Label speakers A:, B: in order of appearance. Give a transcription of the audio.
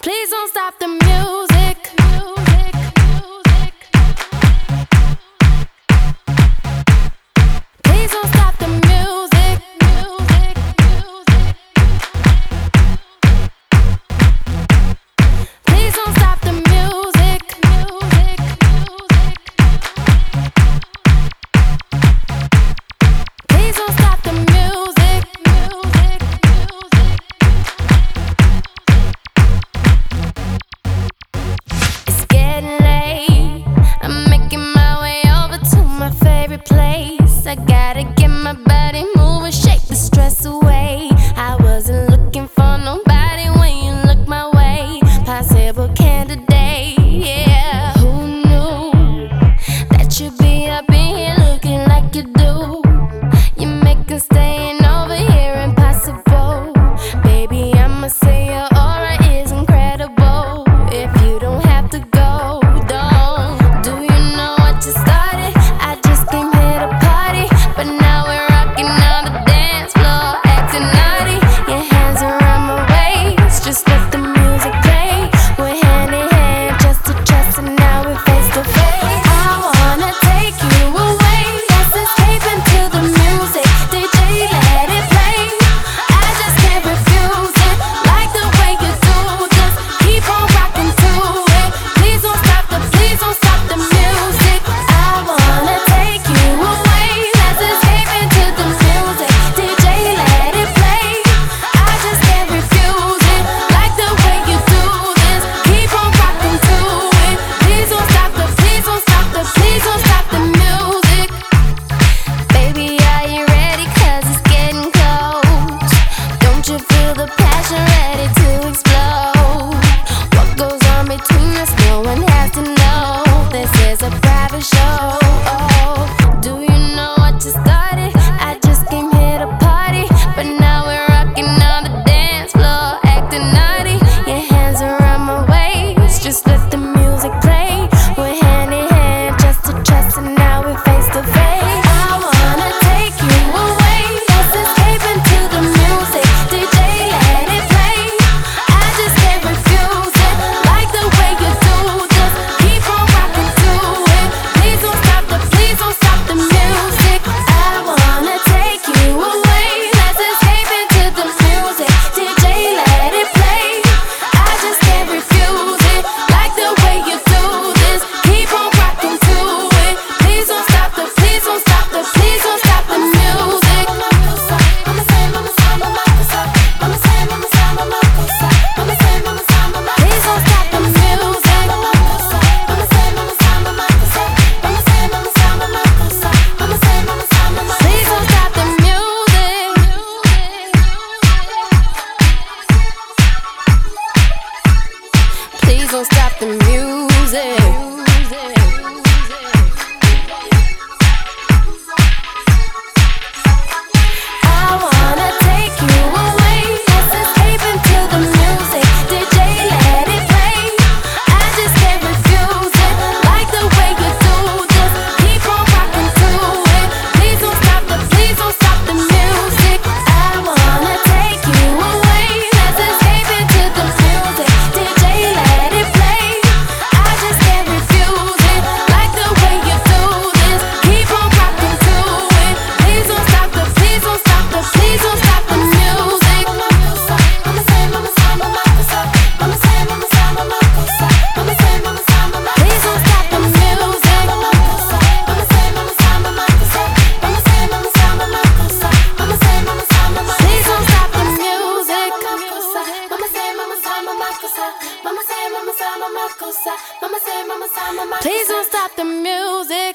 A: Please don't stop the music. Please don't stop the music. Please don't stop the music. Please don't stop the music. It's getting late. I'm making my way over to my favorite place. I gotta get my body moving, shake the stress away. I wasn't looking for nobody when you look my way. Possible candidate, yeah. Who knew that you'd be up in here looking like you do? You make us staying over here impossible. Baby, I'ma say your aura is incredible. If you don't have to go, don't. Do you know what you started? I just came here to party, but now we're rocking on the dance floor, acting naughty. Your hands around my waist, just let the music play. We're hand in hand, chest to chest, and now we're face to face. I wanna take you away, let's escape into the music. DJ, let it play. I just can't refuse it, like the way you do. Just keep on rocking to it. Please don't stop the music. I wanna take you away, let's escape into the music. DJ, let it play. I just can't refuse it, like the way you do this. Keep on rocking to it. Please don't stop the music. Baby, are you ready? 'Cause it's getting close. Don't you feel the passion ready to explode? What goes on between us, no one has to know. This is a private show. Do you know what you started? I just came here to party, but now we're rocking on the dance floor, acting naughty. Your hands around my waist, just let the music play. We're hand in hand, chest to chest, and now we're face to face. I wanna take you away, let's escape into the music. DJ, let it play. I just can't refuse it, like the way you do. Just keep on rocking to it. Please don't stop the music. I wanna take you away, let's escape into the music. DJ, let it play. I just can't refuse it, like the way you do this. Keep on rocking to it. Please don't stop the music. Please don't stop the music. Please don't stop the music. I wanna take you away, let's escape into the music. DJ, let it play. I just can't refuse it, like the way you do. Just keep on rocking to it. Please don't stop the music. I wanna take you away, let's escape into the music. DJ, let it play. I just can't refuse it, like the way you do this. Keep on rocking to it. Please don't stop the music. Please don't stop the music. Please don't stop the music.